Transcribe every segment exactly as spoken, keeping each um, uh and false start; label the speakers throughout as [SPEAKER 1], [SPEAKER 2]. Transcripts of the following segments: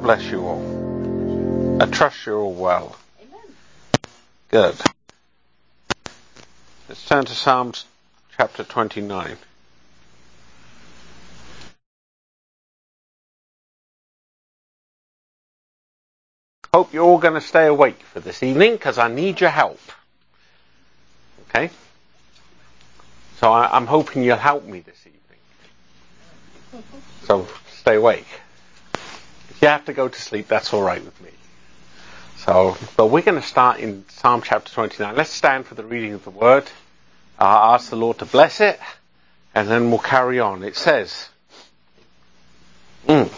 [SPEAKER 1] bless you all. I trust you're all well.
[SPEAKER 2] Amen.
[SPEAKER 1] Good. Let's turn to Psalms chapter twenty-nine. Hope you're all going to stay awake for this evening, because I need your help. Okay? So I, I'm hoping you'll help me this evening. So stay awake. If you have to go to sleep, that's all right with me. So, but we're going to start in Psalm chapter twenty-nine. Let's stand for the reading of the word. I'll ask the Lord to bless it, and then we'll carry on. It says, mm,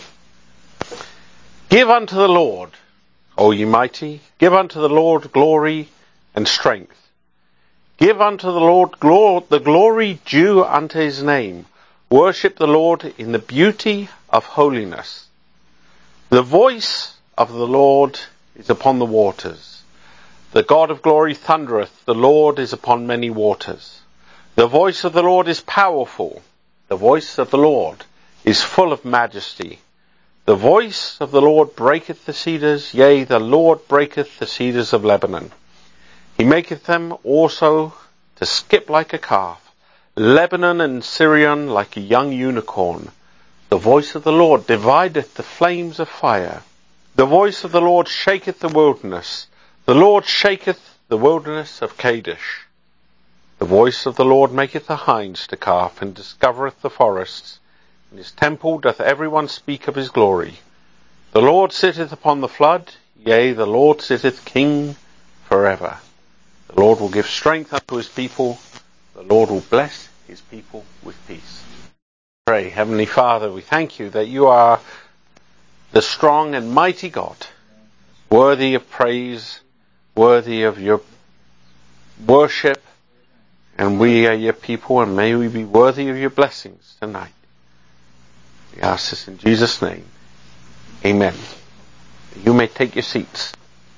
[SPEAKER 1] Give unto the Lord, O ye mighty, give unto the Lord glory and strength. Give unto the Lord glor- the glory due unto his name. Worship the Lord in the beauty of holiness. The voice of the Lord is upon the waters. The God of glory thundereth. The Lord is upon many waters. The voice of the Lord is powerful. The voice of the Lord is full of majesty. The voice of the Lord breaketh the cedars. Yea, the Lord breaketh the cedars of Lebanon. He maketh them also to skip like a calf. Lebanon and Syrian like a young unicorn. The voice of the Lord divideth the flames of fire. The voice of the Lord shaketh the wilderness. The Lord shaketh the wilderness of Kadesh. The voice of the Lord maketh the hinds to calf, and discovereth the forests. In his temple doth every one speak of his glory. The Lord sitteth upon the flood. Yea, the Lord sitteth king forever. The Lord will give strength unto his people. The Lord will bless his people with peace. Pray, Heavenly Father, we thank you that you are the strong and mighty God, worthy of praise, worthy of your worship, and we are your people, and may we be worthy of your blessings tonight. We ask this in Jesus' name. Amen. You may take your seats.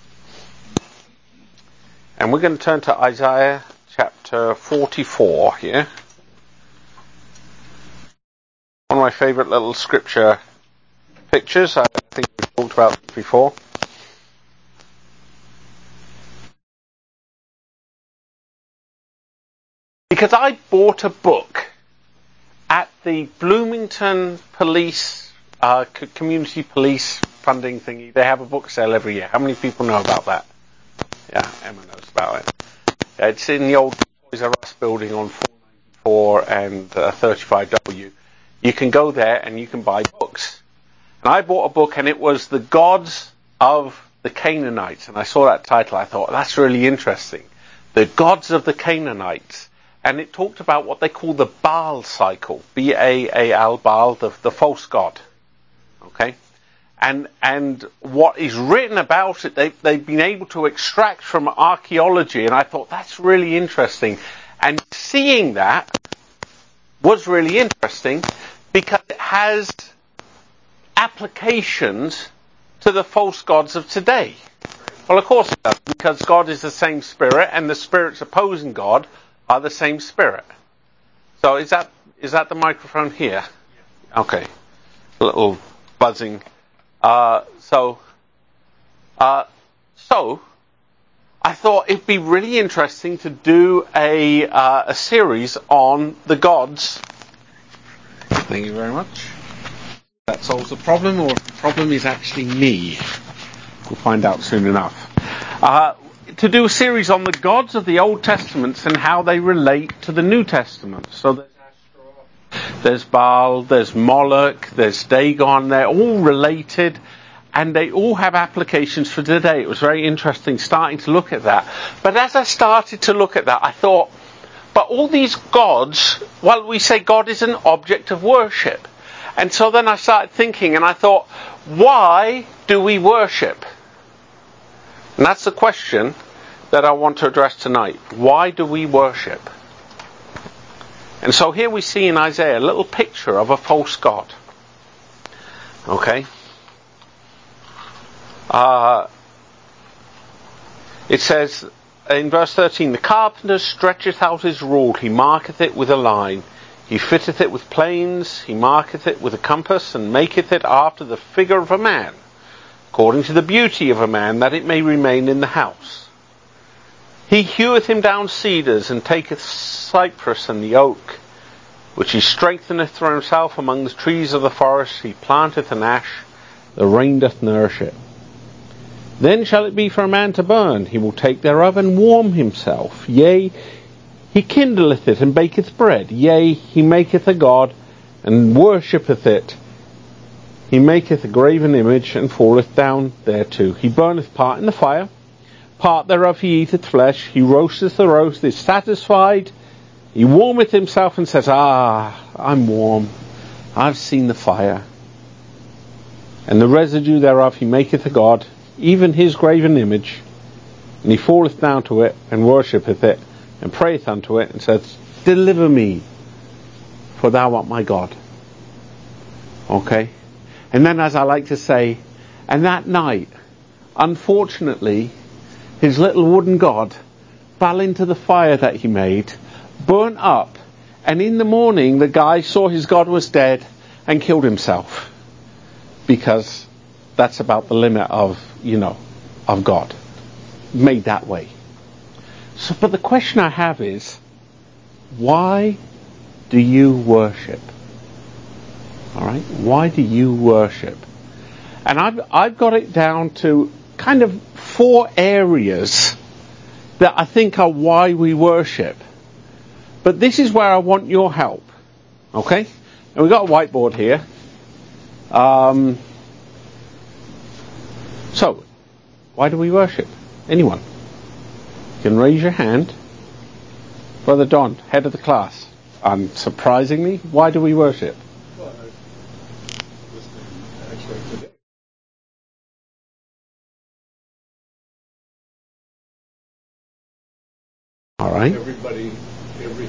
[SPEAKER 1] And we're going to turn to Isaiah chapter forty-four here. One of my favourite little scripture pictures. I think we've talked about it before. Because I bought a book at the Bloomington Police, uh, Community Police funding thingy. They have a book sale every year. How many people know about that? Yeah, Emma knows about it. Yeah, it's in the old Toys R Us building on four ninety-four and uh, thirty-five W. You can go there and you can buy books. And I bought a book, and it was The Gods of the Canaanites. And I saw that title. I thought, that's really interesting. The Gods of the Canaanites. And it talked about what they call the Baal cycle. B A A L, Baal, the, the false god. Okay? And and what is written about it, they, they've been able to extract from archaeology. And I thought, that's really interesting. And seeing that was really interesting because it has applications to the false gods of today. Well, of course it does, because God is the same spirit, and the spirits opposing God are the same spirit. So is that is that the microphone here? Okay. A little buzzing. Uh, so, uh, so I thought it'd be really interesting to do a uh, a series on the gods. Thank you very much. That solves the problem, or if the problem is actually me. We'll find out soon enough. Uh, to do a series on the gods of the Old Testament and how they relate to the New Testament. So there's Ashtaroth, there's Baal, there's Moloch, there's Dagon. They're all related, and they all have applications for today. It was very interesting starting to look at that. But as I started to look at that, I thought, but all these gods, well, we say God is an object of worship. And so then I started thinking, and I thought, why do we worship? And that's the question that I want to address tonight. Why do we worship? And so here we see in Isaiah a little picture of a false god. Okay? Uh, it says in verse thirteen, the carpenter stretcheth out his rule, he marketh it with a line. He fitteth it with planes, he marketh it with a compass, and maketh it after the figure of a man. according to the beauty of a man, that it may remain in the house. He heweth him down cedars, and taketh cypress and the oak, which he strengtheneth for himself among the trees of the forest. He planteth an ash, the rain doth nourish it. Then shall it be for a man to burn, he will take thereof and warm himself. Yea, he kindleth it and baketh bread. Yea, he maketh a god, and worshippeth it. He maketh a graven image, and falleth down thereto. He burneth part in the fire, part thereof he eateth flesh. He roasteth the roast, is satisfied. He warmeth himself, and says, Ah, I'm warm. I've seen the fire. And the residue thereof he maketh a god, even his graven image. And he falleth down to it, and worshippeth it, and prayeth unto it, and says, Deliver me, for thou art my God. Okay? And then, as I like to say, and that night, unfortunately, his little wooden god fell into the fire that he made, burnt up, and in the morning the guy saw his god was dead and killed himself. Because that's about the limit of, you know, of God. Made that way. So, but the question I have is, why do you worship? Alright? Why do you worship? And I've, I've got it down to kind of four areas that I think are why we worship. But this is where I want your help. Okay? And we've got a whiteboard here. Um, so, why do we worship? Anyone? You can raise your hand. Brother Don, head of the class. Unsurprisingly, why do we worship? All right.
[SPEAKER 2] Everybody, every.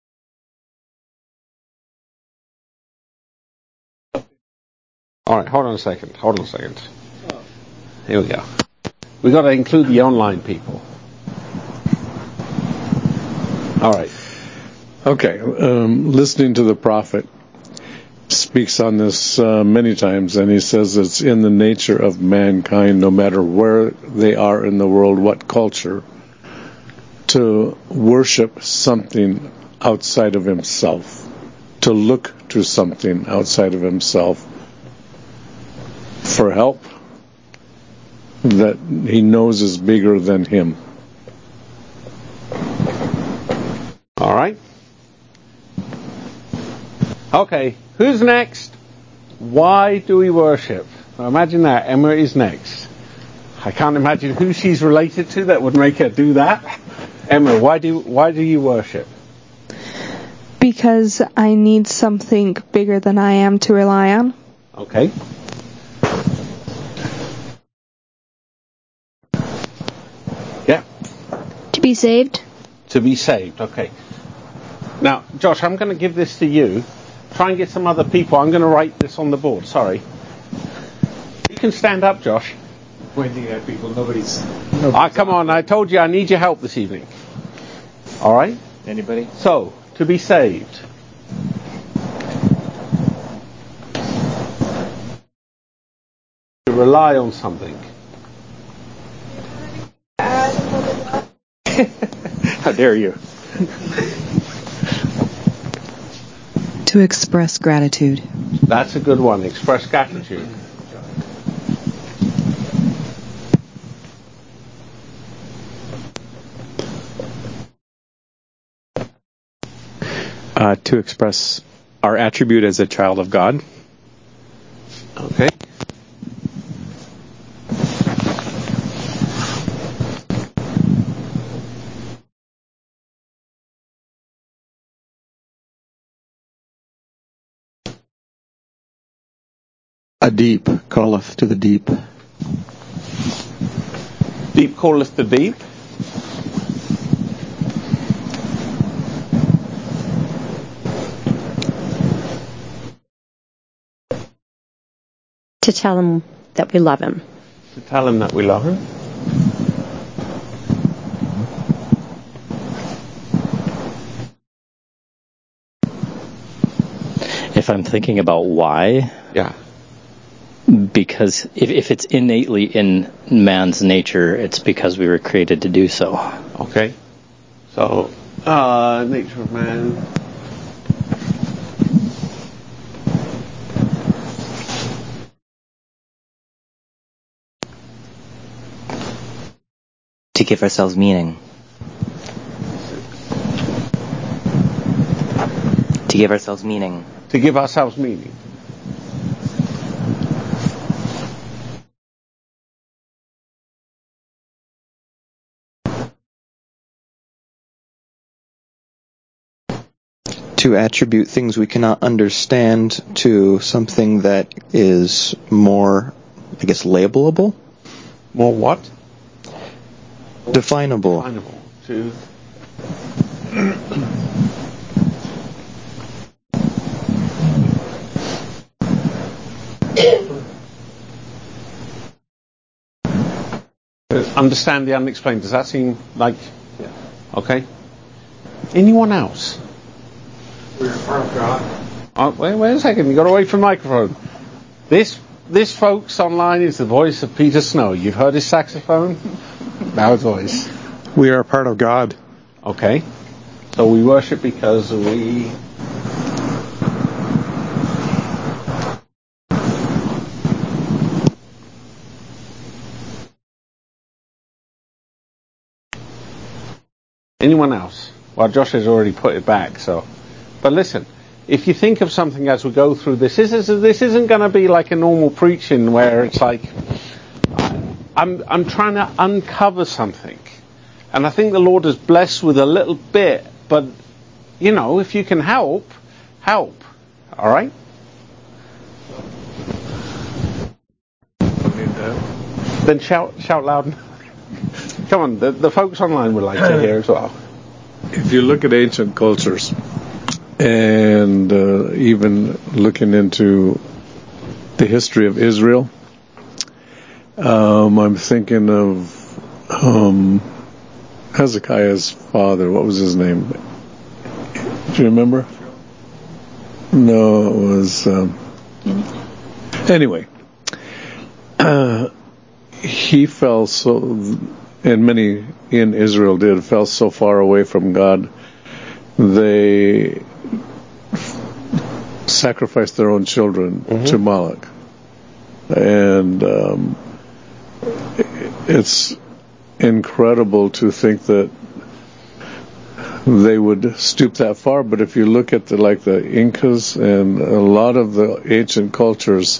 [SPEAKER 1] All right. Hold on a second. Hold on a second. Here we go. We got to include the online people. All right.
[SPEAKER 2] Okay. Um, listening to the prophet speaks on this uh, many times, and he says it's in the nature of mankind, no matter where they are in the world, what culture, to worship something outside of himself, to look to something outside of himself for help that he knows is bigger than him.
[SPEAKER 1] All right. Okay. Who's next? Why do we worship? Now imagine that. Emma is next. I can't imagine who she's related to that would make her do that. Emma, why do why do you worship?
[SPEAKER 3] Because I need something bigger than I am to rely on.
[SPEAKER 1] Okay. Yeah.
[SPEAKER 4] To be saved.
[SPEAKER 1] To be saved. Okay. Now, Josh, I'm going to give this to you. Try and get some other people. I'm going to write this on the board. Sorry. You can stand up, Josh.
[SPEAKER 5] Pointing at people, nobody's...
[SPEAKER 1] nobody's ah, come on, I told you I need your help this evening. All right?
[SPEAKER 5] Anybody?
[SPEAKER 1] So, to be saved. To rely on something.
[SPEAKER 5] How dare you?
[SPEAKER 6] To express gratitude.
[SPEAKER 1] That's a good one. Express gratitude.
[SPEAKER 5] Uh, to express our attribute as a child of God.
[SPEAKER 1] Okay.
[SPEAKER 7] A deep calleth to the deep.
[SPEAKER 1] Deep calleth to deep.
[SPEAKER 4] To tell him that we love him.
[SPEAKER 1] To tell him that we love him.
[SPEAKER 8] If I'm thinking about why,
[SPEAKER 1] yeah,
[SPEAKER 5] Because if, if it's innately in man's nature, it's because we were created to do so.
[SPEAKER 1] Okay. So, uh, nature of man.
[SPEAKER 8] To give ourselves meaning. To give ourselves meaning.
[SPEAKER 1] To give ourselves meaning.
[SPEAKER 7] To attribute things we cannot understand to something that is more, I guess, labelable?
[SPEAKER 1] More what?
[SPEAKER 7] Definable.
[SPEAKER 1] Definable. To... Understand the unexplained. Does that seem like... Yeah. Okay. Anyone else?
[SPEAKER 2] We're part of God.
[SPEAKER 1] Oh, wait, wait a second. You got away from the microphone. This, this, folks, online is the voice of Peter Snow. You've heard his saxophone? Now his voice.
[SPEAKER 2] We are part of God.
[SPEAKER 1] Okay. So we worship because we... Anyone else? Well, Josh has already put it back, so... But listen, if you think of something as we go through this, this, is, this isn't going to be like a normal preaching where it's like... I'm, I'm trying to uncover something. And I think the Lord has blessed with a little bit, but, you know, if you can help, help. All right? Then shout shout loud. Come on, the, the folks online would like to hear as well.
[SPEAKER 2] If you look at ancient cultures, and uh, even looking into the history of Israel, um, I'm thinking of um, Hezekiah's father. What was his name? Do you remember? No, it was... Um, anyway, uh, he fell so... and many in Israel did, fell so far away from God, they sacrificed their own children mm-hmm. to Moloch. And um, it's incredible to think that they would stoop that far, but if you look at the like the Incas and a lot of the ancient cultures,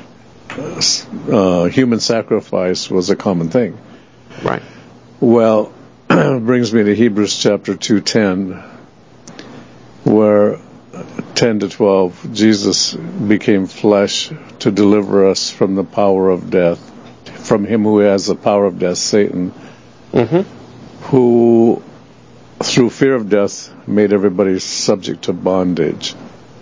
[SPEAKER 2] uh, human sacrifice was a common thing.
[SPEAKER 1] Right.
[SPEAKER 2] Well, brings me to Hebrews chapter two ten, where ten to twelve, Jesus became flesh to deliver us from the power of death, from him who has the power of death, Satan, mm-hmm. who, through fear of death, made everybody subject to bondage.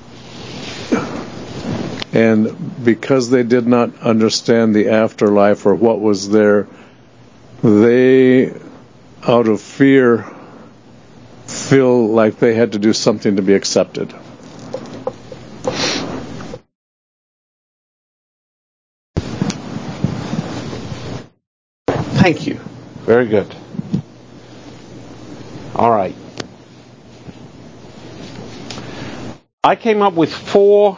[SPEAKER 2] And because they did not understand the afterlife or what was there, they, out of fear, feel like they had to do something to be accepted.
[SPEAKER 1] Thank you. Very good. All right. I came up with four,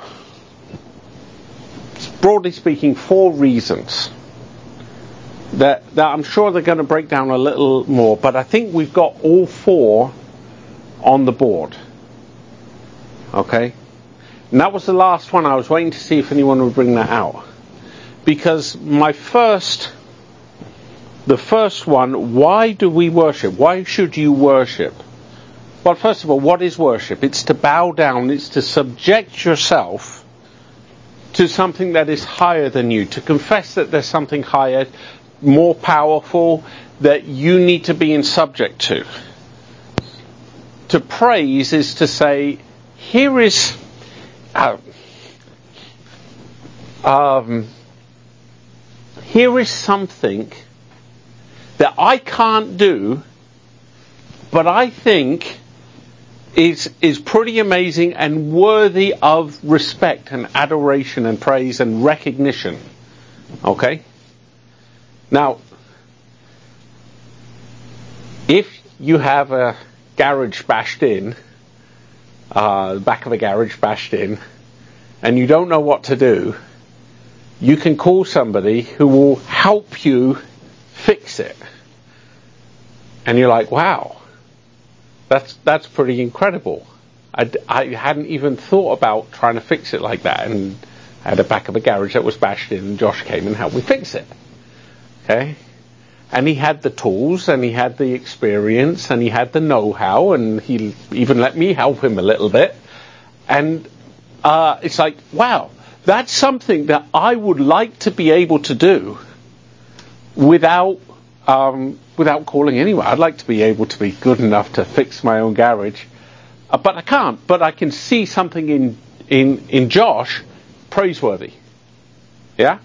[SPEAKER 1] broadly speaking, four reasons that, that I'm sure they're going to break down a little more, but I think we've got all four on the board. Okay? And that was the last one. I was waiting to see if anyone would bring that out. Because my first, the first one, why do we worship? Why should you worship? Well, first of all, what is worship? It's to bow down, it's to subject yourself to something that is higher than you, to confess that there's something higher, more powerful, that you need to be in subject to. To praise is to say, here is... Uh, um, here is something that I can't do, but I think is is pretty amazing and worthy of respect and adoration and praise and recognition. Okay? Now, if you have a garage bashed in, uh, the back of a garage bashed in, and you don't know what to do, you can call somebody who will help you fix it. And you're like, wow, that's that's pretty incredible. I, I hadn't even thought about trying to fix it like that. And I had a back of a garage that was bashed in, and Josh came and helped me fix it. Okay? And he had the tools, and he had the experience, and he had the know-how, and he even let me help him a little bit. And uh, it's like, wow, that's something that I would like to be able to do without um, without calling anyone. I'd like to be able to be good enough to fix my own garage, uh, but I can't. But I can see something in in in Josh praiseworthy. Yeah.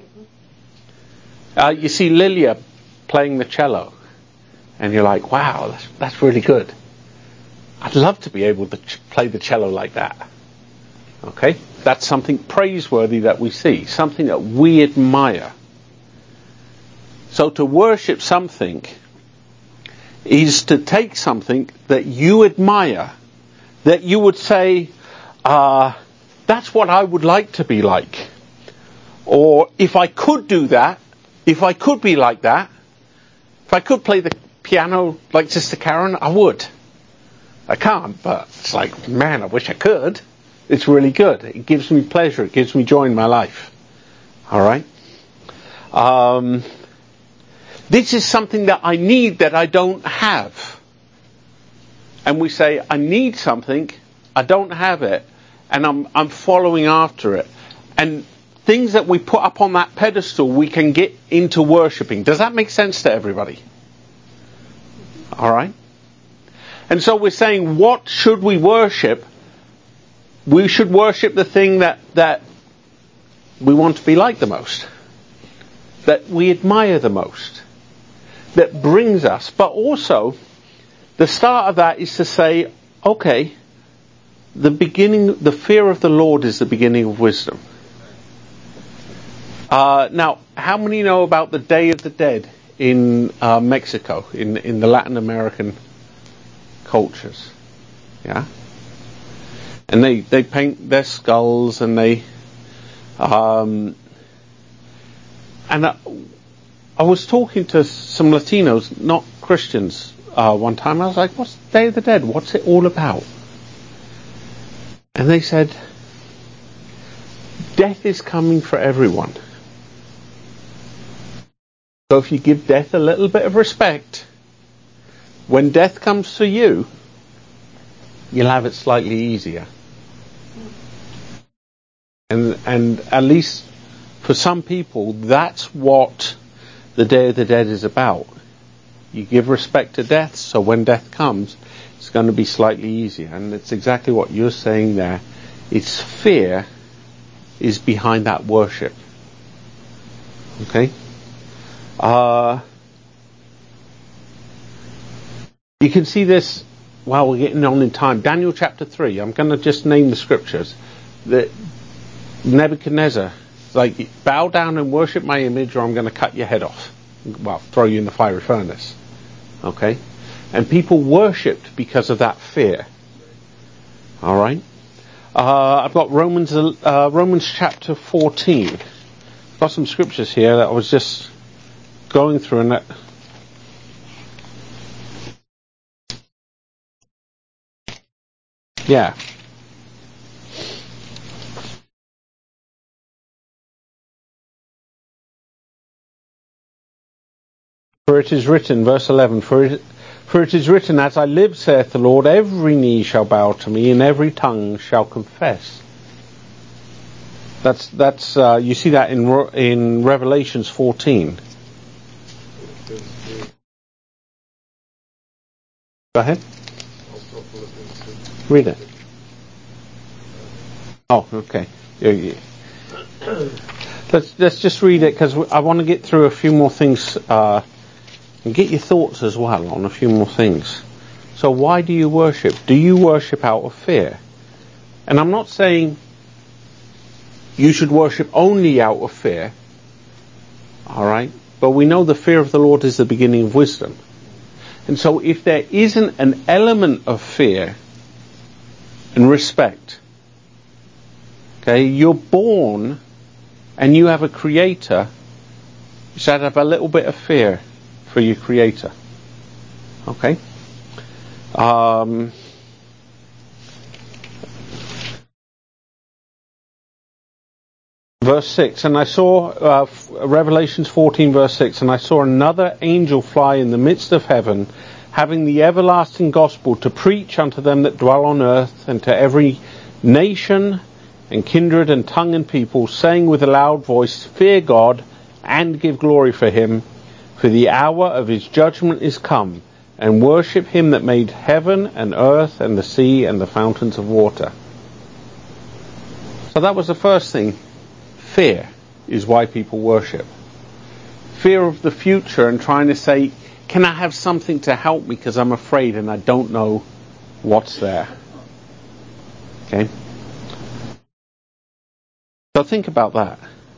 [SPEAKER 1] Uh, you see Lilia playing the cello, and you're like, wow, that's, that's really good. I'd love to be able to ch- play the cello like that. Okay? That's something praiseworthy that we see, something that we admire. So to worship something is to take something that you admire, that you would say, uh, that's what I would like to be like. Or if I could do that, if I could be like that, if I could play the piano like Sister Karen, I would. I can't, but it's like, man, I wish I could. It's really good. It gives me pleasure. It gives me joy in my life. All right? Um, this is something that I need that I don't have. And we say, I need something, I don't have it, and I'm I'm following after it. And things that we put up on that pedestal, we can get into worshipping. Does that make sense to everybody? All right? And so we're saying, what should we worship? We should worship the thing that, that we want to be like the most, that we admire the most, that brings us. But also, the start of that is to say, okay, the beginning, the fear of the Lord is the beginning of wisdom. Uh, now, how many know about the Day of the Dead in uh, Mexico, in in the Latin American cultures? Yeah, and they they paint their skulls, and they um, and I, I was talking to some Latinos, not Christians, uh, one time. I was like, "What's the Day of the Dead? What's it all about?" And they said, "Death is coming for everyone. So if you give death a little bit of respect, when death comes to you, you'll have it slightly easier." And and at least for some people, that's what the Day of the Dead is about. You give respect to death, so when death comes, it's going to be slightly easier. And it's exactly what you're saying there. It's fear is behind that worship. Okay? Uh, you can see this while we're getting on in time. Daniel chapter three. I'm going to just name the scriptures. That Nebuchadnezzar, like, bow down and worship my image, or I'm going to cut your head off. Well, throw you in the fiery furnace. Okay? And people worshipped because of that fear. All right? Uh, I've got Romans uh, Romans chapter fourteen. I've got some scriptures here that I was just going through, and that yeah. For it is written, verse eleven, for it, for it is written, as I live, saith the Lord, every knee shall bow to me, and every tongue shall confess. That's that's uh, you see that in in Revelations fourteen. Go ahead. Read it. Oh, okay. Yeah, yeah. Let's let's just read it, because I want to get through a few more things uh, and get your thoughts as well on a few more things. So, why do you worship? Do you worship out of fear? And I'm not saying you should worship only out of fear, All right? But we know the fear of the Lord is the beginning of wisdom. And so if there isn't an element of fear and respect, okay, you're born and you have a creator, you should have a little bit of fear for your creator. Okay? Um, verse six, and I saw, uh, Revelations fourteen verse six, and I saw another angel fly in the midst of heaven, having the everlasting gospel to preach unto them that dwell on earth, and to every nation and kindred and tongue and people, saying with a loud voice, Fear God, and give glory for him, for the hour of his judgment is come, and worship him that made heaven and earth and the sea and the fountains of water. So that was the first thing. Fear is why people worship. Fear of the future and trying to say, can I have something to help me because I'm afraid and I don't know what's there. Okay? So think about that.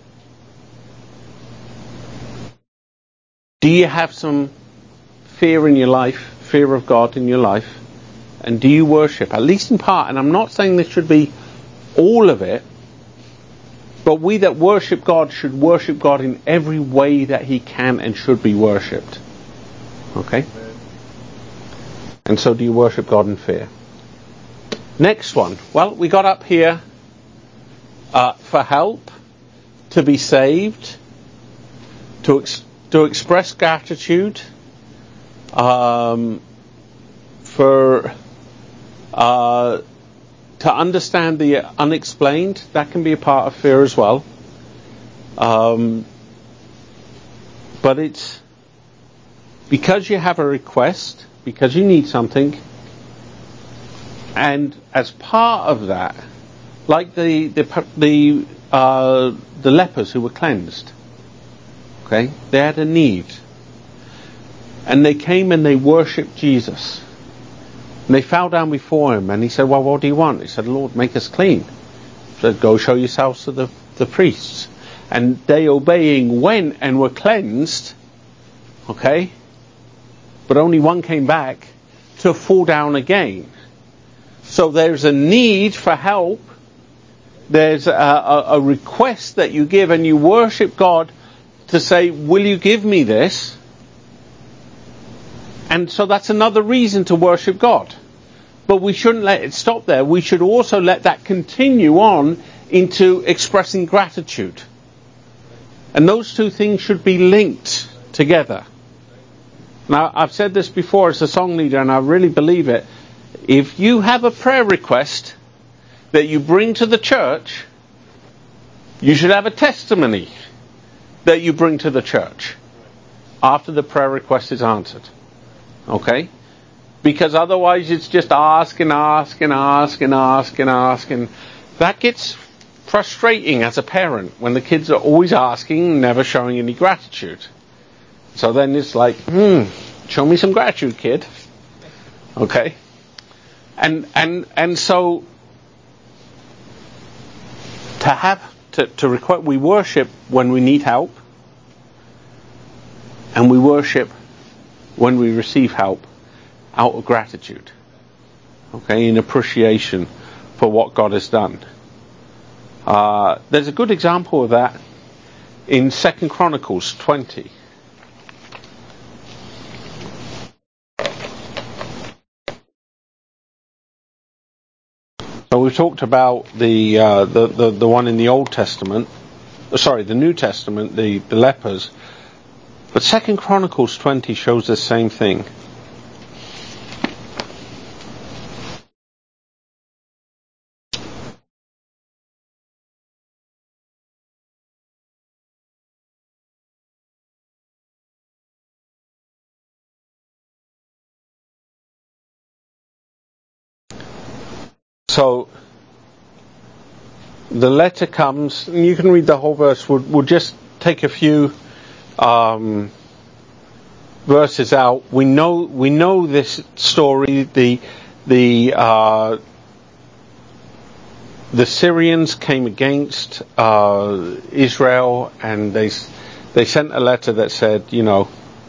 [SPEAKER 1] Do you have some fear in your life, fear of God in your life? And do you worship, at least in part? And I'm not saying this should be all of it, but we that worship God should worship God in every way that he can and should be worshipped. Okay? And so do you worship God in fear? Next one. Well, we got up here uh, for help, to be saved, to ex- to express gratitude, um, for uh, to understand the unexplained. That can be a part of fear as well. Um, but it's because you have a request, because you need something, and as part of that, like the the the uh, the lepers who were cleansed, okay, they had a need, and they came and they worshipped Jesus, and they fell down before him, and he said, "Well, what do you want?" He said, "Lord, make us clean." He said, "Go show yourselves to the the priests," and they, obeying, went and were cleansed. Okay, but only one came back to fall down again. So there's a need for help. There's a, a, a request that you give, and you worship God to say, will you give me this? And so that's another reason to worship God. But we shouldn't let it stop there. We should also let that continue on into expressing gratitude. And those two things should be linked together. Now, I've said this before as a song leader, and I really believe it. If you have a prayer request that you bring to the church, you should have a testimony that you bring to the church after the prayer request is answered. Okay? Because otherwise it's just ask and ask and ask and ask and ask, and that gets frustrating as a parent when the kids are always asking, never showing any gratitude. So then it's like, hmm, show me some gratitude, kid. Okay? And and and so to have to, to request, we worship when we need help, and we worship when we receive help out of gratitude. Okay, in appreciation for what God has done. Uh, there's a good example of that in Second Chronicles twenty. So we've talked about the, uh, the the the one in the Old Testament, sorry, the New Testament, the, the lepers. But Second Chronicles twenty shows the same thing. So the letter comes, and you can read the whole verse. We'll, we'll just take a few um, verses out. We know we know this story. The the uh, the Syrians came against uh, Israel, and they they sent a letter that said, you know,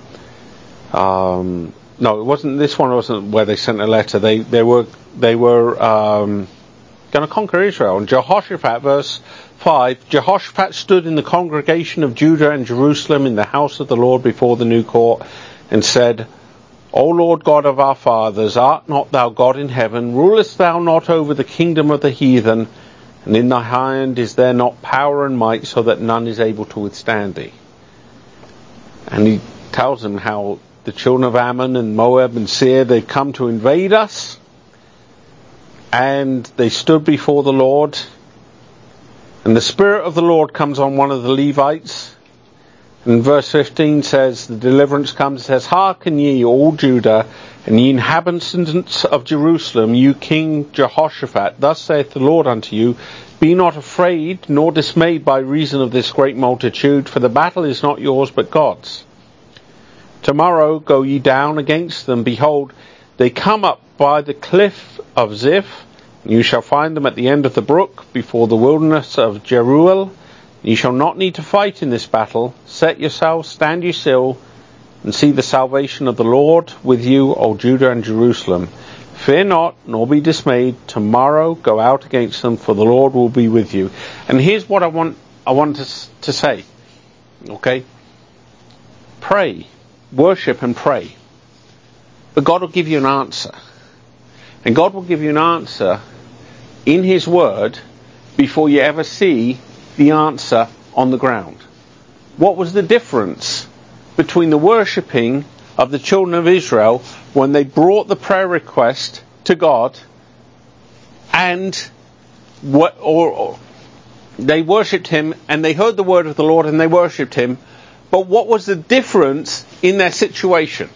[SPEAKER 1] um, no, it wasn't. This one wasn't where they sent a letter. They they were they were um, going to conquer Israel. And Jehoshaphat, verse five, Jehoshaphat stood in the congregation of Judah and Jerusalem in the house of the Lord before the new court, and said, O Lord God of our fathers, art not thou God in heaven? Rulest thou not over the kingdom of the heathen? And in thy hand is there not power and might, so that none is able to withstand thee? And he tells them how the children of Ammon and Moab and Seir, they've come to invade us. And they stood before the Lord. And the Spirit of the Lord comes on one of the Levites. And verse fifteen says, the deliverance comes, it says, Hearken ye, all Judah, and ye inhabitants of Jerusalem, you King Jehoshaphat, thus saith the Lord unto you, be not afraid, nor dismayed by reason of this great multitude, for the battle is not yours, but God's. Tomorrow go ye down against them. Behold, they come up by the cliff of Ziph. You shall find them at the end of the brook, before the wilderness of Jeruel. Ye shall not need to fight in this battle. Set yourselves, stand ye still, and see the salvation of the Lord with you, O Judah and Jerusalem. Fear not, nor be dismayed. Tomorrow go out against them, for the Lord will be with you. And here's what I want I want to, to say. Okay? Pray. Worship and pray. But God will give you an answer. And God will give you an answer in His Word before you ever see the answer on the ground. What was the difference between the worshipping of the children of Israel when they brought the prayer request to God and what, or, or they worshipped Him and they heard the word of the Lord and they worshipped Him, but what was the difference in their situation?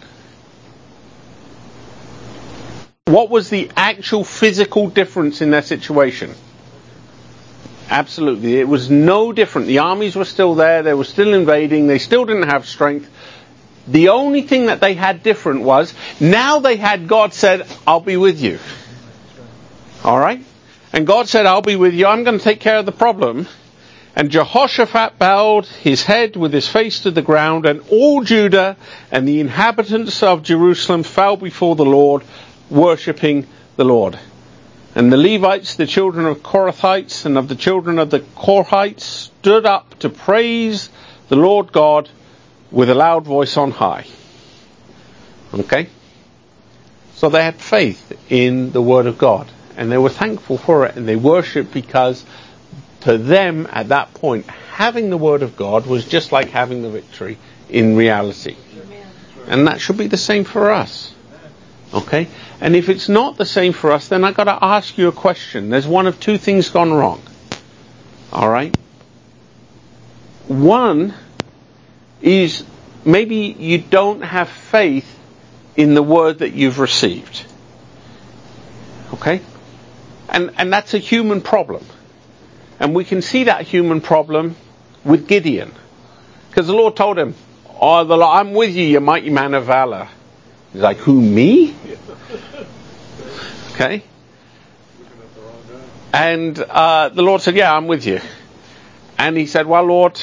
[SPEAKER 1] What was the actual physical difference in their situation? Absolutely. It was no different. The armies were still there. They were still invading. They still didn't have strength. The only thing that they had different was, now they had God said, I'll be with you. Alright? And God said, I'll be with you. I'm going to take care of the problem. And Jehoshaphat bowed his head with his face to the ground, and all Judah and the inhabitants of Jerusalem fell before the Lord, worshipping the Lord. And the Levites, the children of Korathites, and of the children of the Korhites, stood up to praise the Lord God with a loud voice on high. Okay? So they had faith in the Word of God, and they were thankful for it, and they worshipped because to them at that point, having the Word of God was just like having the victory in reality. And that should be the same for us. Okay? And if it's not the same for us, then I've got to ask you a question. There's one of two things gone wrong. Alright? One is maybe you don't have faith in the word that you've received. Okay? And and that's a human problem. And we can see that human problem with Gideon. Because the Lord told him, oh, the Lord, I'm with you, you mighty man of valor. He's like, who, me? Okay? And uh, the Lord said, yeah, I'm with you. And he said, well, Lord,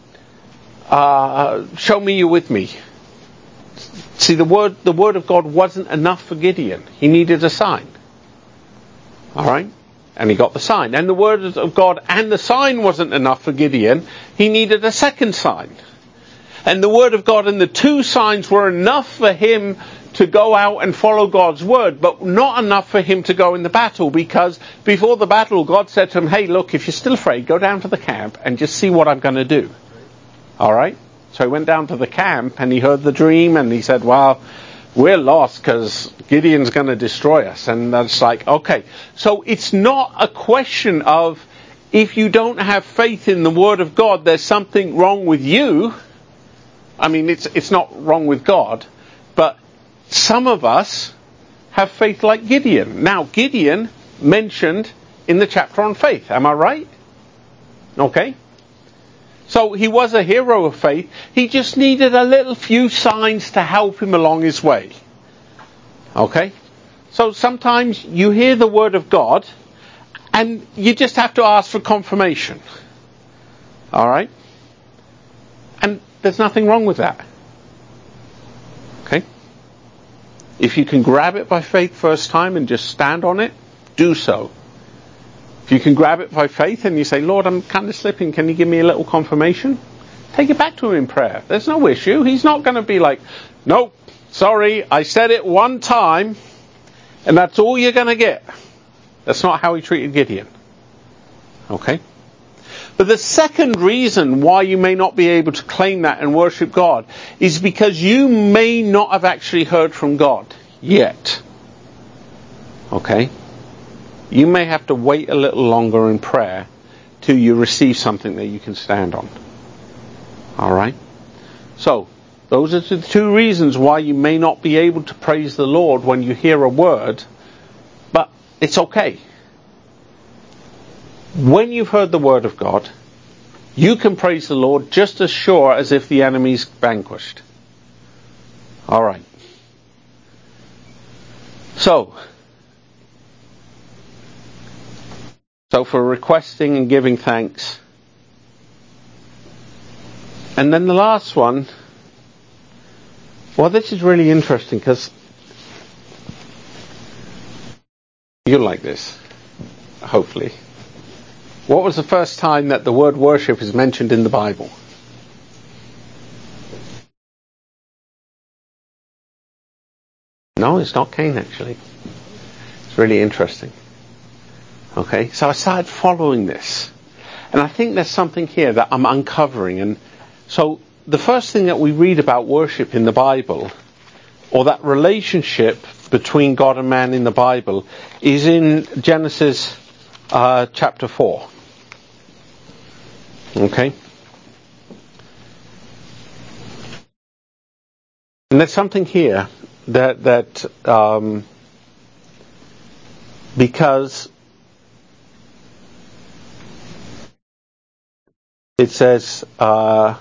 [SPEAKER 1] uh, show me you're with me. See, the word, the word of God wasn't enough for Gideon. He needed a sign. All right? And he got the sign. And the word of God and the sign wasn't enough for Gideon. He needed a second sign. And the word of God and the two signs were enough for him to go out and follow God's word, but not enough for him to go in the battle, because before the battle, God said to him, hey, look, if you're still afraid, go down to the camp and just see what I'm going to do. All right? So he went down to the camp and he heard the dream and he said, well, we're lost because Gideon's going to destroy us. And that's like, okay. So it's not a question of if you don't have faith in the word of God, there's something wrong with you. I mean, it's it's not wrong with God, but some of us have faith like Gideon. Now, Gideon mentioned in the chapter on faith. Am I right? Okay. So he was a hero of faith. He just needed a little few signs to help him along his way. Okay? So sometimes you hear the word of God and you just have to ask for confirmation. Alright? And there's nothing wrong with that. Okay? If you can grab it by faith first time and just stand on it, do so. If you can grab it by faith and you say, Lord, I'm kind of slipping, can you give me a little confirmation? Take it back to him in prayer. There's no issue. He's not going to be like, nope, sorry, I said it one time, and that's all you're going to get. That's not how he treated Gideon. Okay? But the second reason why you may not be able to claim that and worship God is because you may not have actually heard from God yet. Okay? You may have to wait a little longer in prayer till you receive something that you can stand on. Alright? So, those are the two reasons why you may not be able to praise the Lord when you hear a word, but it's okay. When you've heard the word of God, you can praise the Lord just as sure as if the enemy's vanquished. Alright. So, so for requesting and giving thanks. And then the last one, well, this is really interesting because you'll like this, hopefully. What was the first time that the word worship is mentioned in the Bible? No, it's not Cain, actually. It's really interesting. Okay, so I started following this. And I think there's something here that I'm uncovering. And so the first thing that we read about worship in the Bible, or that relationship between God and man in the Bible, is in Genesis uh, chapter four. Okay? And there's something here that, that um, because it says uh,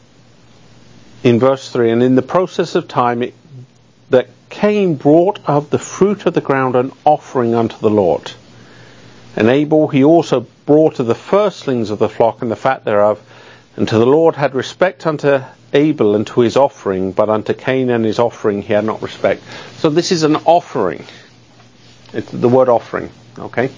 [SPEAKER 1] in verse three, and in the process of time it, that Cain brought of the fruit of the ground an offering unto the Lord. And Abel he also brought of the firstlings of the flock and the fat thereof. And to the Lord had respect unto Abel and to his offering, but unto Cain and his offering he had not respect. So this is an offering. It's the word offering. Okay?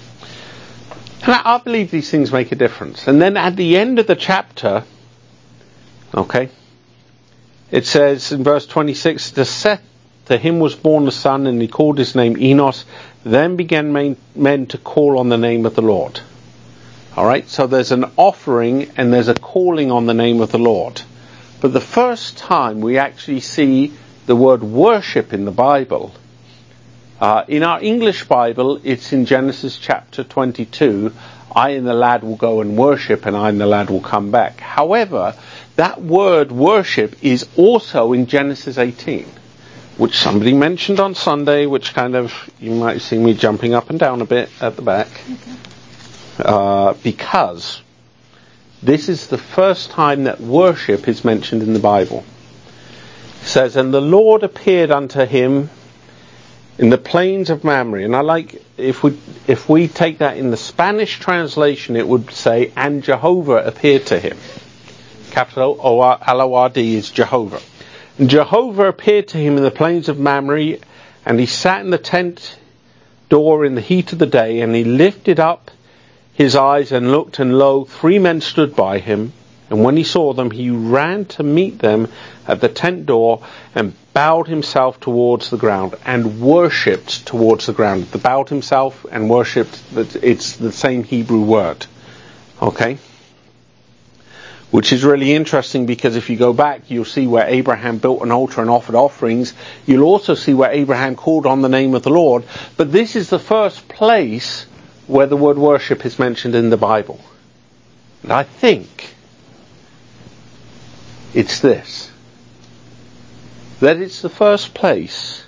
[SPEAKER 1] And I, I believe these things make a difference. And then at the end of the chapter, okay, it says in verse twenty-six, to Seth, to him was born a son, and he called his name Enos. Then began men, men to call on the name of the Lord. Alright, so there's an offering and there's a calling on the name of the Lord. But the first time we actually see the word worship in the Bible, uh, in our English Bible, it's in Genesis chapter twenty-two, I and the lad will go and worship, and I and the lad will come back. However, that word worship is also in Genesis eighteen. Which somebody mentioned on Sunday, which kind of, you might see me jumping up and down a bit at the back. Okay. Uh, because this is the first time that worship is mentioned in the Bible. It says, and the Lord appeared unto him in the plains of Mamre. And I like, if we if we take that in the Spanish translation, it would say, and Jehovah appeared to him. Capital O L O R D is Jehovah. And Jehovah appeared to him in the plains of Mamre, and he sat in the tent door in the heat of the day, and he lifted up his eyes and looked, and lo, three men stood by him. And when he saw them, he ran to meet them at the tent door, and bowed himself towards the ground, and worshipped towards the ground. The bowed himself and worshipped, it's the same Hebrew word. Okay? Which is really interesting, because if you go back, you'll see where Abraham built an altar and offered offerings. You'll also see where Abraham called on the name of the Lord. But this is the first place where the word worship is mentioned in the Bible. And I think it's this. That it's the first place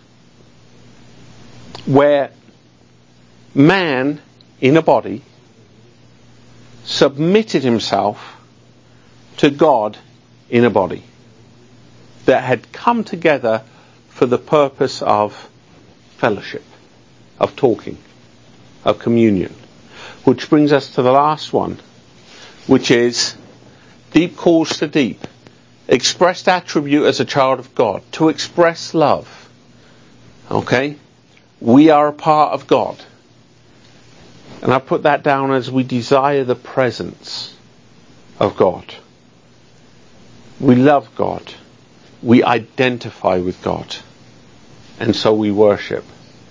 [SPEAKER 1] where man in a body submitted himself to God in a body that had come together for the purpose of fellowship, of talking, of communion. Which brings us to the last one, which is deep calls to deep. expressed attribute as a child of God, to express love. Okay? We are a part of God. And I put that down as we desire the presence of God. We love God. We identify with God. And so we worship.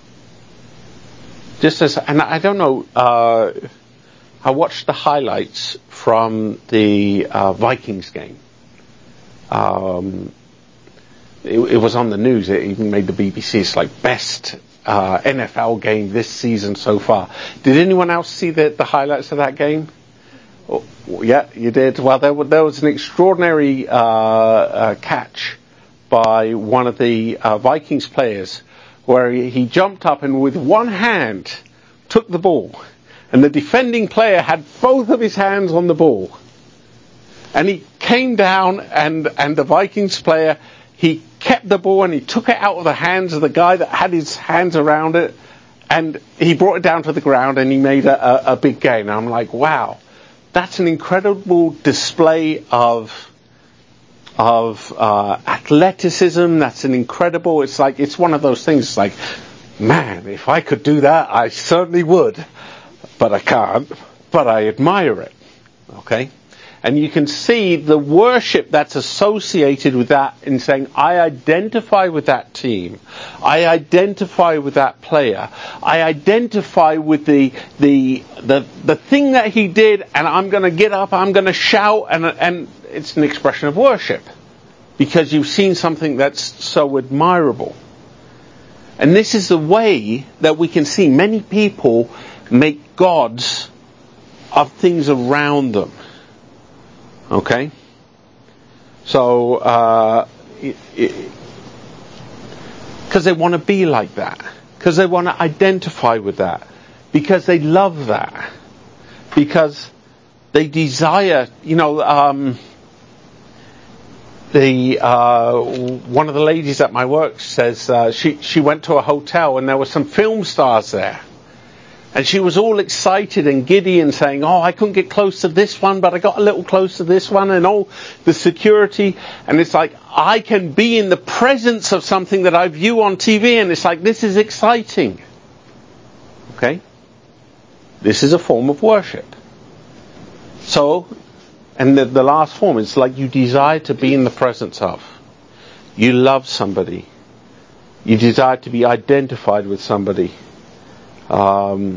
[SPEAKER 1] Just as, and I don't know, uh, I watched the highlights from the uh, Vikings game. Um, it, it was on the news. It even made the B B C. It's like best uh, N F L game this season so far. Did anyone else see the, the highlights of that game? Oh, yeah, you did. Well, there, there was an extraordinary uh, uh, catch by one of the uh, Vikings players where he, he jumped up and with one hand took the ball. And the defending player had both of his hands on the ball. And he came down and, and the Vikings player, he kept the ball and he took it out of the hands of the guy that had his hands around it. And he brought it down to the ground and he made a, a, a big gain. And I'm like, wow, that's an incredible display of of uh, athleticism. That's an incredible, it's like, it's one of those things, it's like, man, if I could do that, I certainly would. But I can't. But I admire it. Okay? And you can see the worship that's associated with that in saying, I identify with that team. I identify with that player. I identify with the the the, the thing that he did, and I'm going to get up, I'm going to shout, and and it's an expression of worship. Because you've seen something that's so admirable. And this is the way that we can see many people make gods of things around them. Okay? So, uh, because they want to be like that. Because they want to identify with that. Because they love that. Because they desire, you know, um, the uh, one of the ladies at my work says uh, she, she went to a hotel and there were some film stars there. And she was all excited and giddy and saying, oh, I couldn't get close to this one, but I got a little close to this one, and all the security. And it's like, I can be in the presence of something that I view on T V, and it's like, this is exciting. Okay? This is a form of worship. So, and the, the last form, it's like you desire to be in the presence of. You love somebody. You desire to be identified with somebody. Um,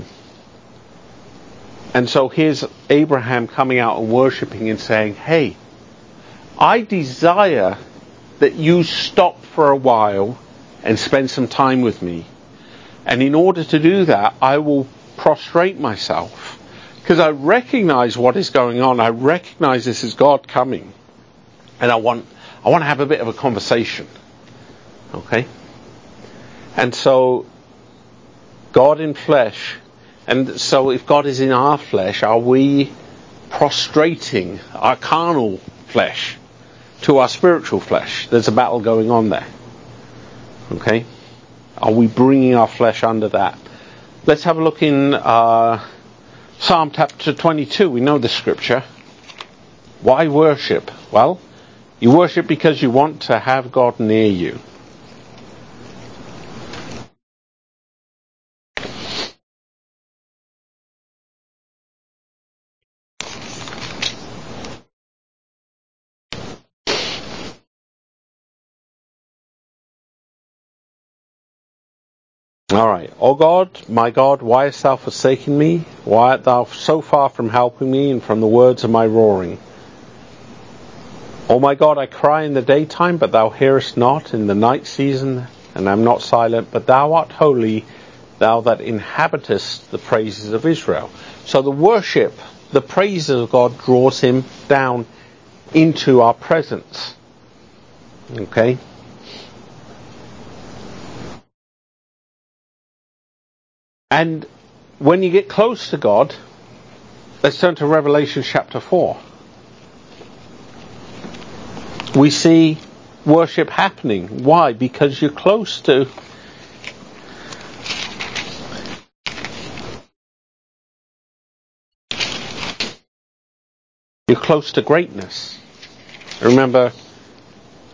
[SPEAKER 1] and so here's Abraham coming out and worshipping and saying, hey, I desire that you stop for a while and spend some time with me. And in order to do that, I will prostrate myself. Because I recognize what is going on. I recognize this is God coming. And I want, I want to have a bit of a conversation. Okay? And so, God in flesh, and so if God is in our flesh, are we prostrating our carnal flesh to our spiritual flesh? There's a battle going on there. Okay? Are we bringing our flesh under that? Let's have a look in uh, Psalm chapter twenty-two. We know the scripture. Why worship? Well, you worship because you want to have God near you. All right. O God, my God, why hast thou forsaken me? Why art thou so far from helping me and from the words of my roaring? O my God, I cry in the daytime, but thou hearest not, in the night season, and am not silent, but thou art holy, thou that inhabitest the praises of Israel. So the worship, the praises of God draws him down into our presence. Okay? And when you get close to God, let's turn to Revelation chapter four. We see worship happening. Why? Because you're close to you're close to greatness. Remember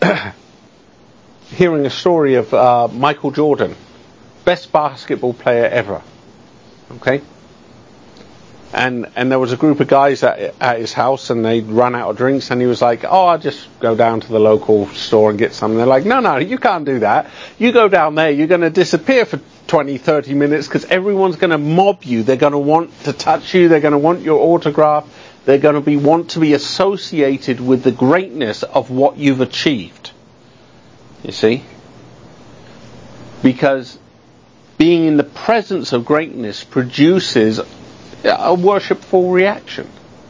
[SPEAKER 1] hearing a story of uh, Michael Jordan, best basketball player ever. Okay? And and there was a group of guys at, at his house, and they'd run out of drinks, and he was like, oh, I'll just go down to the local store and get some. And they're like, no, no, you can't do that. You go down there, you're going to disappear for twenty, thirty minutes because everyone's going to mob you. They're going to want to touch you. They're going to want your autograph. They're going to be want to be associated with the greatness of what you've achieved. You see? Because being in the presence of greatness produces a worshipful reaction.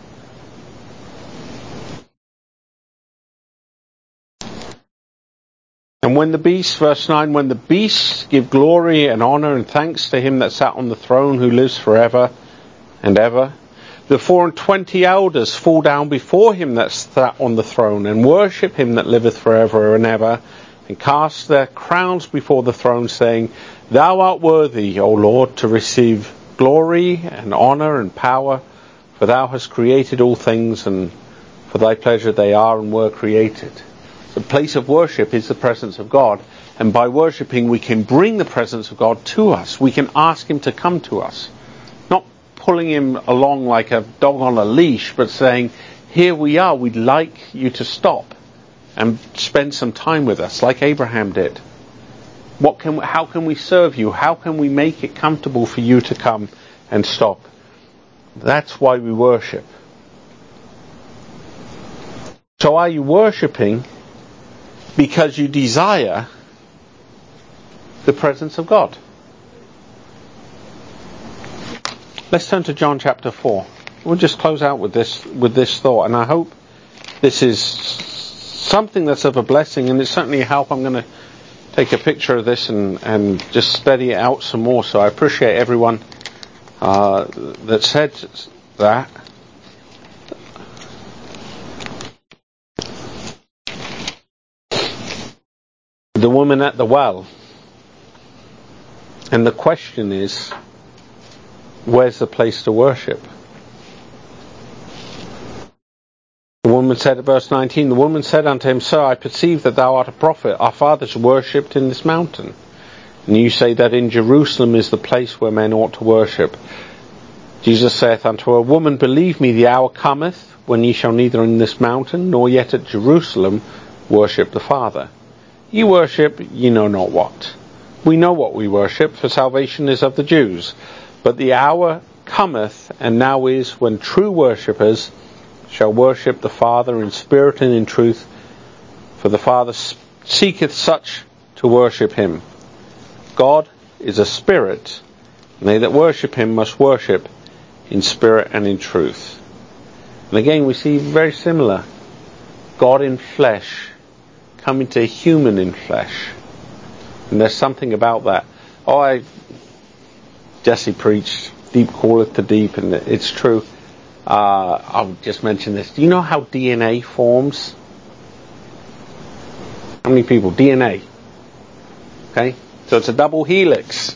[SPEAKER 1] And when the beasts, verse nine, when the beasts give glory and honor and thanks to him that sat on the throne, who lives forever and ever, the four and twenty elders fall down before him that sat on the throne, and worship him that liveth forever and ever, and cast their crowns before the throne, saying, Thou art worthy, O Lord, to receive glory and honor and power, for thou hast created all things, and for thy pleasure they are and were created. The place of worship is the presence of God, and by worshipping we can bring the presence of God to us. We can ask him to come to us, not pulling him along like a dog on a leash, but saying, here we are, we'd like you to stop and spend some time with us, like Abraham did. What can, how can we serve you? How can we make it comfortable for you to come and stop? That's why we worship. So are you worshipping because you desire the presence of God? Let's turn to John chapter four. We'll just close out with this with this thought, and I hope this is something that's of a blessing, and it's certainly a help. I'm going to take a picture of this and, and just study it out some more. So I appreciate everyone uh, that said that. The woman at the well. And the question is, where's the place to worship? The woman said at verse nineteen, the woman said unto him, Sir, I perceive that thou art a prophet. Our fathers worshipped in this mountain, and you say that in Jerusalem is the place where men ought to worship. Jesus saith unto her, Woman, believe me, the hour cometh when ye shall neither in this mountain nor yet at Jerusalem worship the Father. Ye worship ye know not what. We know what we worship, for salvation is of the Jews. But the hour cometh, and now is, when true worshippers shall worship the Father in spirit and in truth, for the Father seeketh such to worship him. God is a spirit, and they that worship him must worship in spirit and in truth. And again we see very similar. God in flesh coming to a human in flesh. And there's something about that. Oh, I, Jesse preached, deep calleth to deep, and it's true. Uh, I'll just mention this. Do you know how D N A forms? How many people? D N A. Okay? So it's a double helix.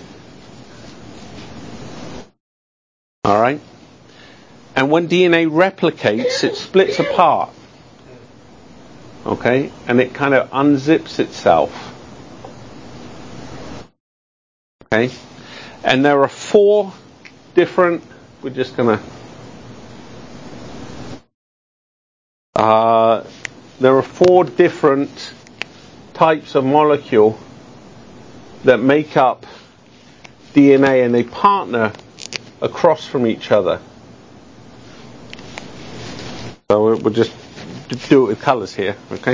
[SPEAKER 1] Alright? And when D N A replicates, it splits apart. Okay? And it kind of unzips itself. Okay? And there are four different, we're just going to, uh, there are four different types of molecule that make up D N A, and they partner across from each other. So we'll just do it with colours here, okay?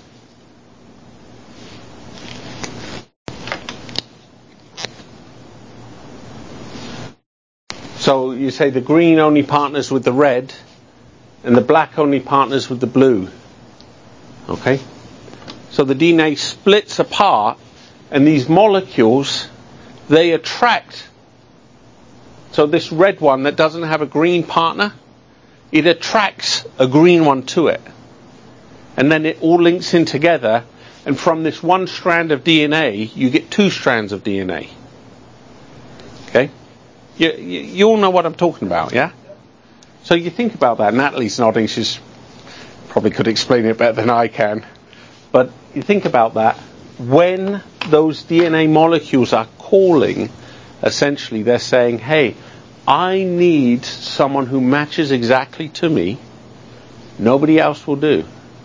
[SPEAKER 1] So you say the green only partners with the red, and the black only partners with the blue. Okay? So the D N A splits apart, and these molecules, they attract. So this red one that doesn't have a green partner, it attracts a green one to it. And then it all links in together, and from this one strand of D N A, you get two strands of D N A. Okay? You, you, you all know what I'm talking about, yeah? So you think about that. Natalie's nodding. She's probably could explain it better than I can. But you think about that. When those D N A molecules are calling, essentially they're saying, hey, I need someone who matches exactly to me. Nobody else will do.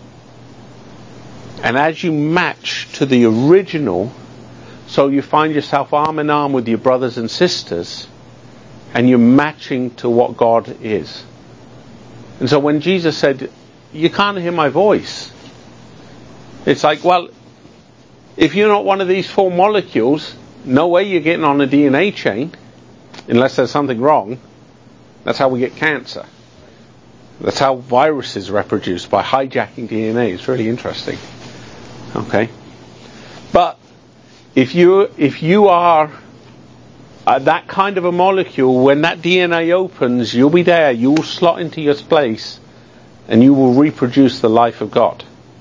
[SPEAKER 1] And as you match to the original, so you find yourself arm in arm with your brothers and sisters, and you're matching to what God is. And so when Jesus said, you can't hear my voice, it's like, well, if you're not one of these four molecules, no way you're getting on a D N A chain, unless there's something wrong. That's how we get cancer. That's how viruses reproduce, by hijacking D N A. It's really interesting. Okay? But if you if you are uh, that kind of a molecule, when that D N A opens, you'll be there. You will slot into your place, and you will reproduce the life of God.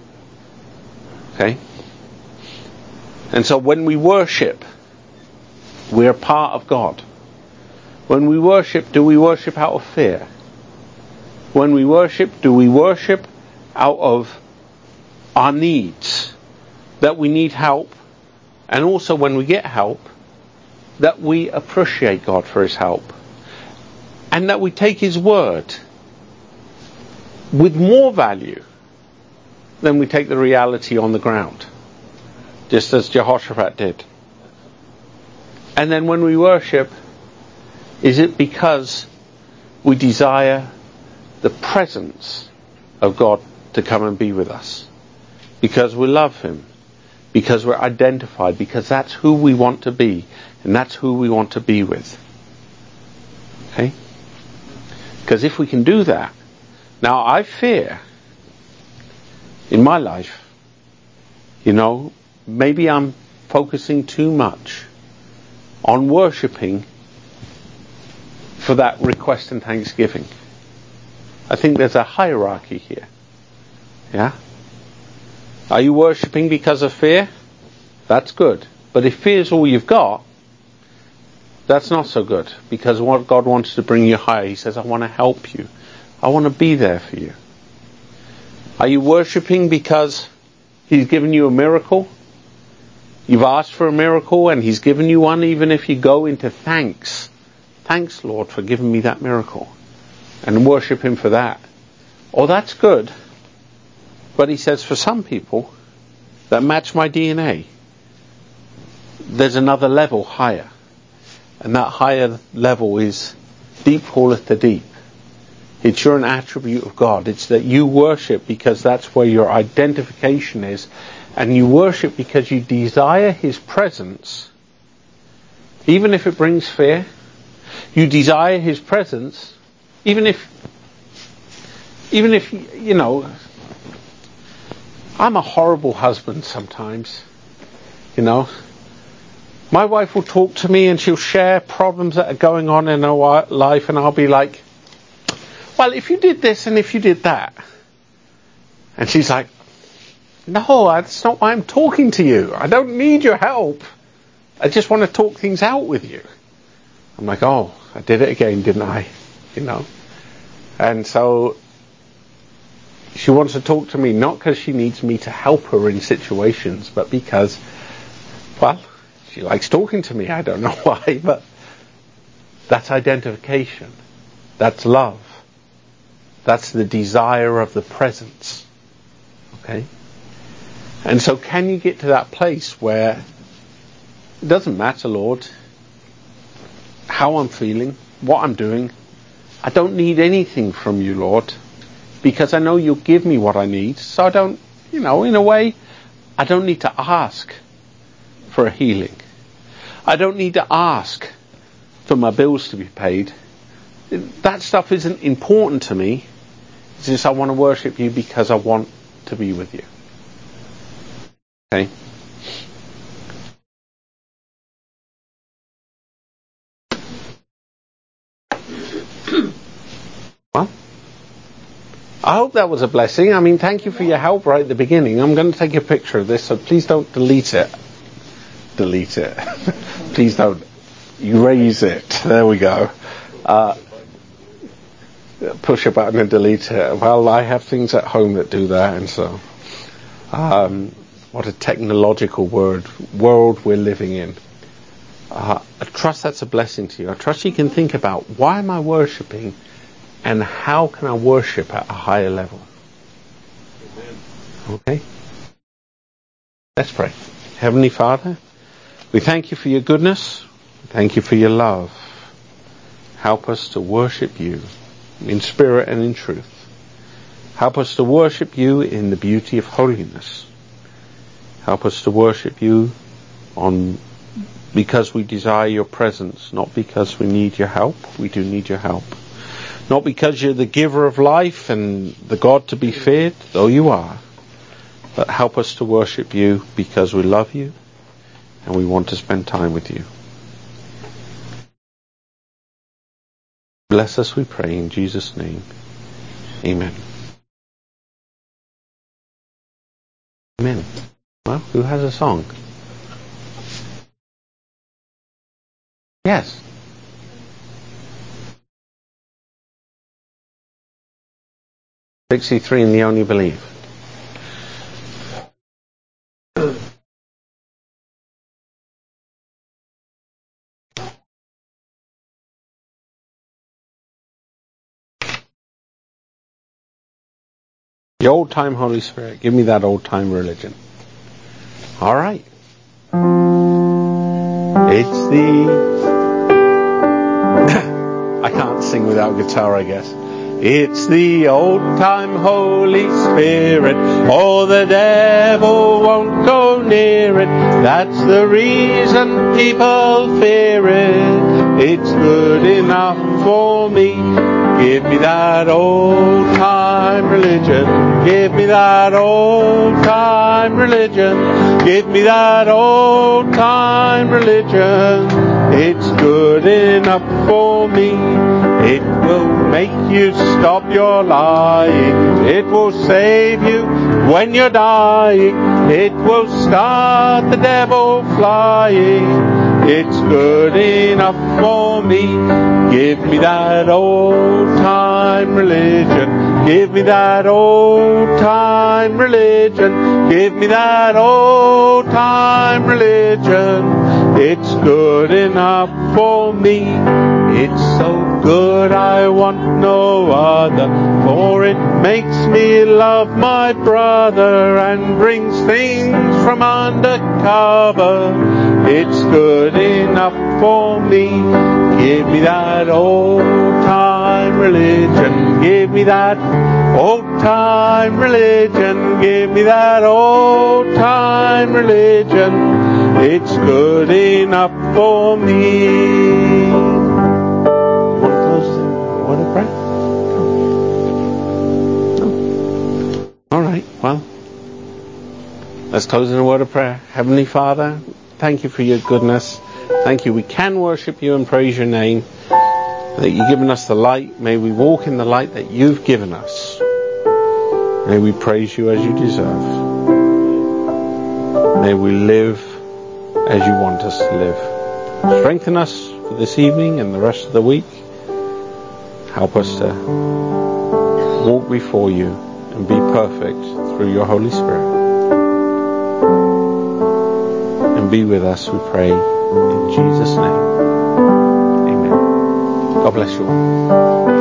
[SPEAKER 1] Okay? And so when we worship, we're part of God. When we worship, do we worship out of fear? When we worship, do we worship out of our needs? That we need help. And also when we get help, that we appreciate God for His help. And that we take His word with more value than we take the reality on the ground. Just as Jehoshaphat did. And then when we worship, is it because we desire the presence of God to come and be with us? Because we love Him? Because we're identified? Because that's who we want to be, and that's who we want to be with? Okay? Because if we can do that, now I fear in my life, you know, maybe I'm focusing too much on worshipping for that request and thanksgiving. I think there's a hierarchy here. Yeah? Are you worshipping because of fear? That's good. But if fear is all you've got, that's not so good. Because what God wants to bring you higher. He says, I want to help you. I want to be there for you. Are you worshipping because He's given you a miracle? You've asked for a miracle and He's given you one, even if you go into thanks. Thanks, Lord, for giving me that miracle. And worship Him for that. Oh, that's good. But He says for some people that match my D N A, there's another level higher. And that higher level is deep calleth to deep. It's you're an attribute of God. It's that you worship because that's where your identification is. And you worship because you desire His presence, even if it brings fear. You desire His presence, even if, even if, you know, I'm a horrible husband sometimes, you know. My wife will talk to me and she'll share problems that are going on in her life, and I'll be like, well, if you did this and if you did that. And she's like, no, that's not why I'm talking to you. I don't need your help. I just want to talk things out with you. I'm like, oh, I did it again, didn't I? You know. And so she wants to talk to me not because she needs me to help her in situations, but because, well, she likes talking to me. I don't know why, but that's identification. That's love. That's the desire of the presence. Okay? And so can you get to that place where it doesn't matter, Lord, how I'm feeling, what I'm doing. I don't need anything from you, Lord, because I know you'll give me what I need. So I don't, you know, in a way, I don't need to ask for a healing. I don't need to ask for my bills to be paid. That stuff isn't important to me. It's just I want to worship you because I want to be with you. Okay? Well, I hope that was a blessing. I mean, thank you for your help right at the beginning. I'm going to take a picture of this, so please don't delete it. Delete it. Please don't erase it. There we go. Uh, push a button and delete it. Well, I have things at home that do that, and so Um, what a technological word, world we're living in. Uh, I trust that's a blessing to you. I trust you can think about, why am I worshipping and how can I worship at a higher level? Amen. Okay? Let's pray. Heavenly Father, we thank you for your goodness. Thank you for your love. Help us to worship you in spirit and in truth. Help us to worship you in the beauty of holiness. Help us to worship you on because we desire your presence, not because we need your help. We do need your help. Not because you're the giver of life and the God to be feared, though you are. But help us to worship you because we love you and we want to spend time with you. Bless us, we pray, in Jesus' name. Amen. Amen. Well, who has a song? Yes. sixty-three in the Only Believe. The old time Holy Spirit. Give me that old time religion. All right. It's the... I can't sing without guitar, I guess. It's the old time Holy Spirit. Oh, the devil won't go near it. That's the reason people fear it. It's good enough for me. Give me that old time religion. Give me that old time religion. Give me that old time religion. It's good enough for me. It will make you stop your lying. It will save you when you're dying. It will start the devil flying. It's good enough for me. Give me that old time religion. Give me that old time religion. Give me that old time religion. It's good enough for me. It's so good I want no other, for it makes me love my brother and brings things from under cover. It's good enough for me. Give me that old time religion. Give me that old time religion. Give me that old time religion. It's good enough for me. You want to close in a word of prayer? All right, well, let's close in a word of prayer. Heavenly Father, thank you for your goodness. Thank you. We can worship you and praise your name. That you've given us the light. May we walk in the light that you've given us. May we praise you as you deserve. May we live as you want us to live. Strengthen us for this evening and the rest of the week. Help us to walk before you and be perfect through your Holy Spirit. And be with us, we pray, in Jesus' name. Amen. God bless you all.